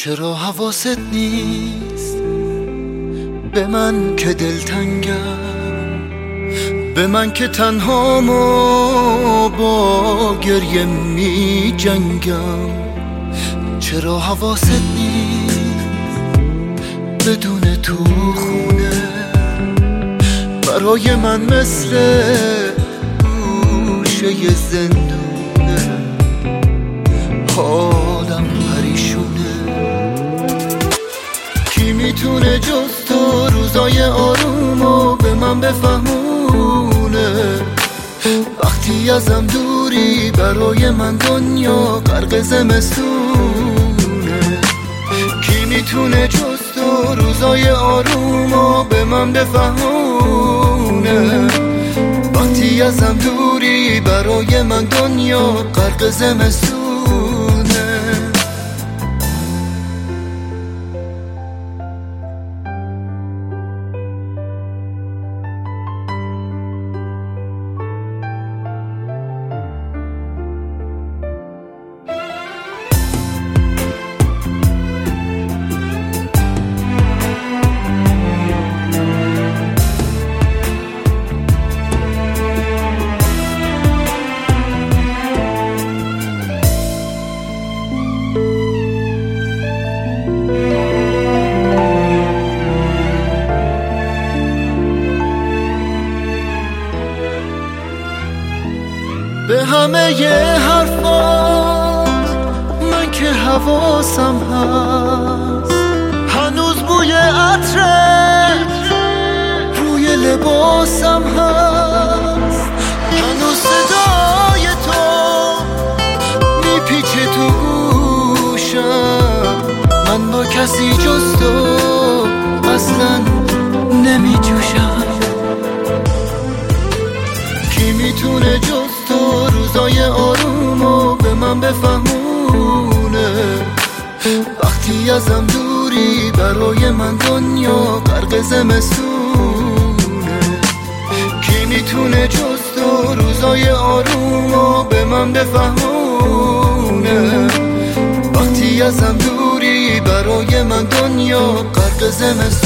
چرا حواست نیست به من که دلتنگم، به من که تنهامو با گریه می جنگم؟ چرا حواست نیست بدون تو خونه برای من مثل گوشه زندونه؟ حالم پریشونه. کی میتونه جز تو روزای آرومو به من بفهمونه؟ وقتی ازم دوری برای من دنیا غرق زمستونه. کی میتونه جز تو روزای آرومو به من بفهمونه؟ وقتی ازم دوری برای من دنیا غرق زمستونه. به همه ی حرفات من که حواسم هست، هنوز بوی عطرت روی لباسم هست، هنوز صدای تو میپیچه تو گوشم. من با کسی جز تو اصلا نمیجوشم. کی میتونه جز تو روزای آرومو به من بفهمونه؟ وقتی ازم دوری برای من دنیا غرق زمستونه. کی میتونه جز تو روزای آرومو به من بفهمونه؟ وقتی ازم دوری برای من دنیا غرق زمستونه.